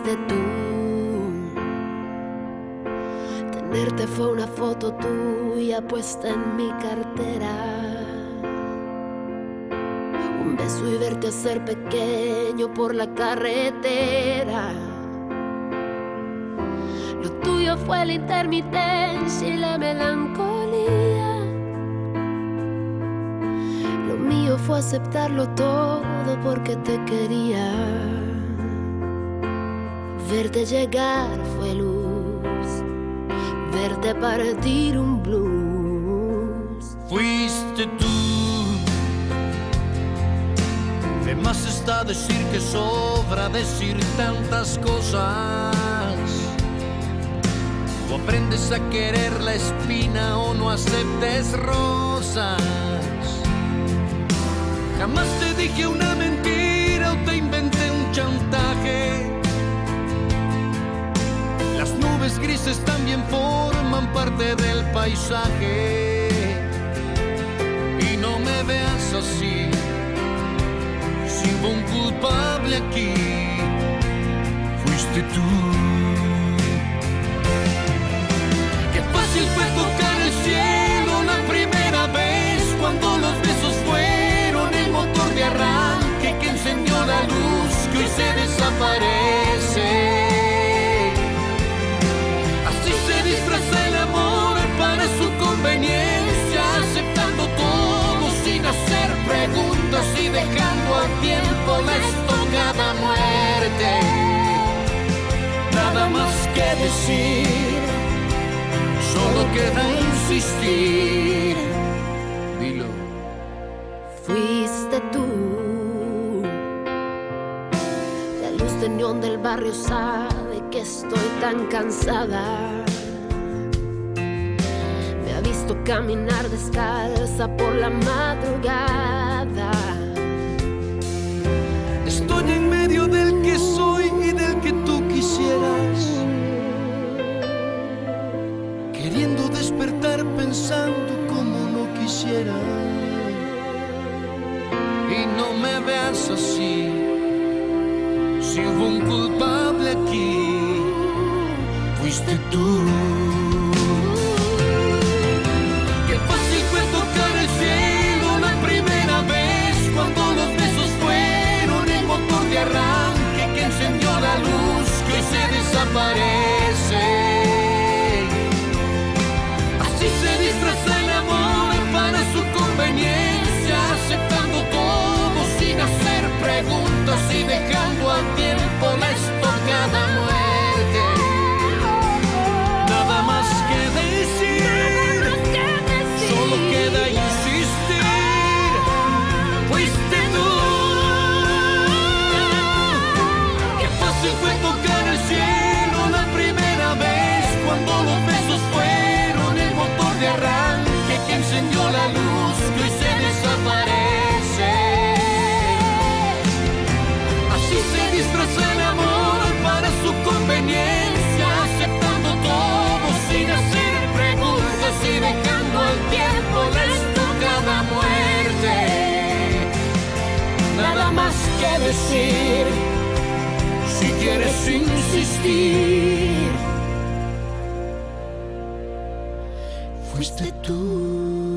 fuiste tú. Tenerte fue una foto tuya puesta en mi cartera. Un beso y verte hacer pequeño por la carretera. Lo tuyo fue la intermitencia y la melancolía. Lo mío fue aceptarlo todo porque te quería. Verte llegar fue luz, verte partir un blues. Fuiste tú. De más está decir que sobra decir tantas cosas. O aprendes a querer la espina o no aceptes rosas. Jamás te dije una mentira o te inventé un chantaje. Las nubes grises también forman parte del paisaje. Y no me veas así, si hubo un culpable aquí, fuiste tú. Qué fácil fue tocar el cielo la primera vez, cuando los besos fueron el motor de arranque que encendió la luz que hoy se desaparece. Así se disfraza el amor para su conveniencia, aceptando todo sin hacer preguntas y dejando al tiempo la estocada muerte. Nada más que decir, solo queda insistir. Dilo. Fuiste tú. La luz de neón del barrio sabe que estoy tan cansada. Me ha visto caminar descalza por la madrugada. Estoy en medio del que soy y del que tú quisieras, queriendo despertar pensando como no quisiera. Y no me veas así, si hubo un culpable aquí, fuiste tú. Qué fácil fue tocar el cielo la primera vez, cuando los besos fueron el motor de arranque que encendió la luz que hoy se desaparece. Así se disfraza el amor para su conveniencia, aceptando todo sin hacer preguntas y dejando al tiempo la estocada muerte. Nada más que decir, solo queda insistir. Fuiste tú. Qué fácil fue tocar el cielo la primera vez, cuando los besos fueron el motor de arranque que encendió la luz que hoy se desaparece. Así se disfraza el amor para su conveniencia, aceptando todo sin hacer preguntas y dejando al tiempo la estocada muerte. Nada más que decir, si quieres insistir, fuiste tú.